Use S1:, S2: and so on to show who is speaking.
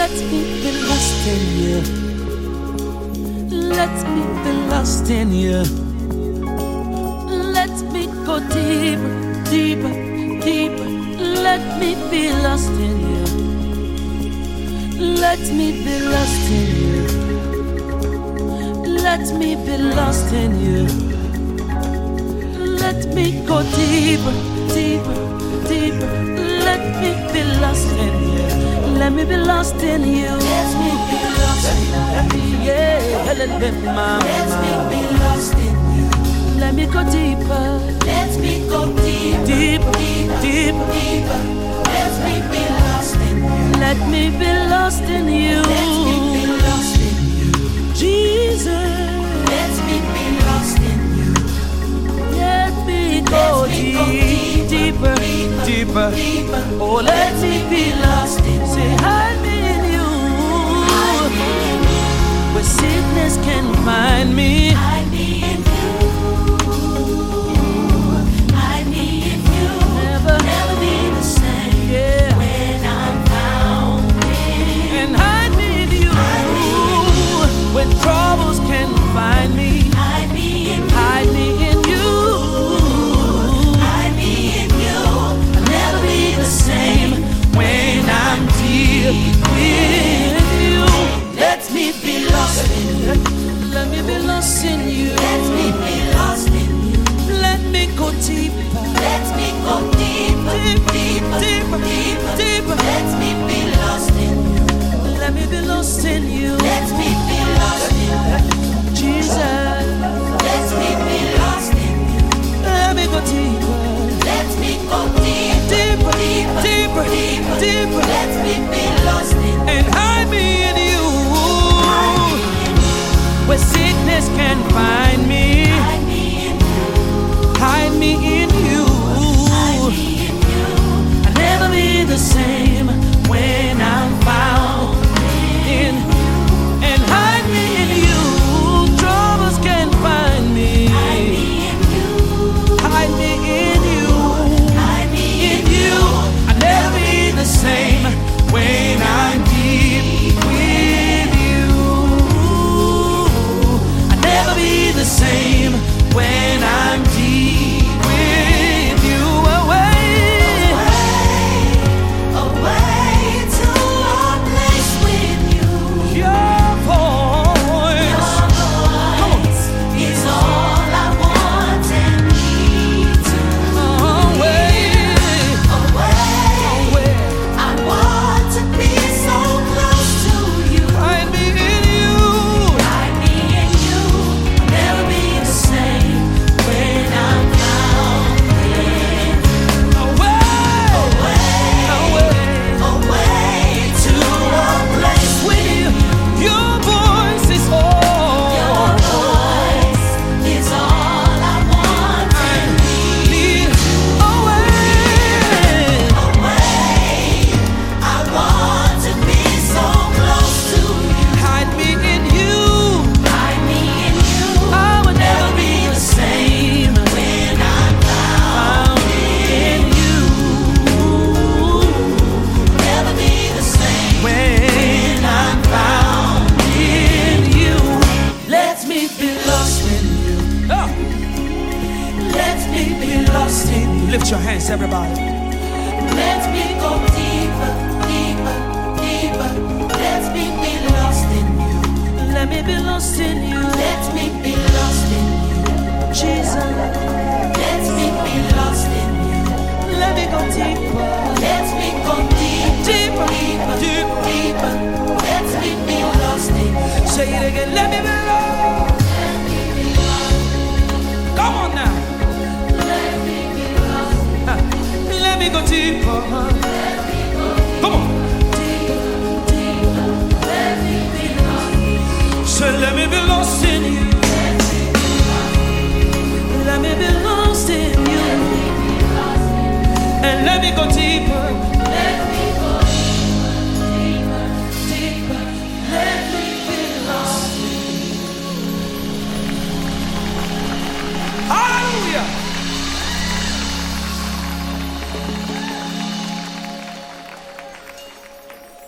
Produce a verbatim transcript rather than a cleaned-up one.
S1: Let me be lost in you. Let me be lost in you. Let me go deeper, deeper, deeper. Let me be lost in you. Let me be lost in you. Let me be lost in you. Let me go deeper, deeper, deeper. Let me be lost in you. Let me be lost in you. Let me be lost in you. Yeah, let me be my Let me be lost in you. Let me go deeper. Let me go deeper, deeper, deeper, deeper. Let me be lost in you. Let me be lost in you. Let me be lost in you. Jesus. Let me be lost in you. Let me go deep, deeper, deeper, deeper. Oh, let me be lost in you. Say, hide me in you. Where sickness can find me. Hide me in you. Hide me in you. Never, never be the same. Yeah. When I'm found in. And hide me in you. Hide me in you. When troubles can find me. Hide me in you. Hide me in you. Hide me in you. I'll never be the same when I'm deep with you. Let me be lost in you. Let me be lost in you. Let me be lost in you. Let me go deeper. Let me go deeper, deeper, deeper, deeper, deeper. Let me be lost in you. Let me be lost in you. Let me be lost in you. Jesus. Let me be lost in you. Let me go deeper. Let me go deeper, deeper, deeper, deeper, deeper. Let me be lost in you. And hide me in you. Where sickness can find me. Hide me in you. Hide me in you. Hide me in you. I'll never be the same when I'm found in. And hide me in you. Troubles can find me. Hide me in you. Hide me in you. Hide me in you. I'll never be the same when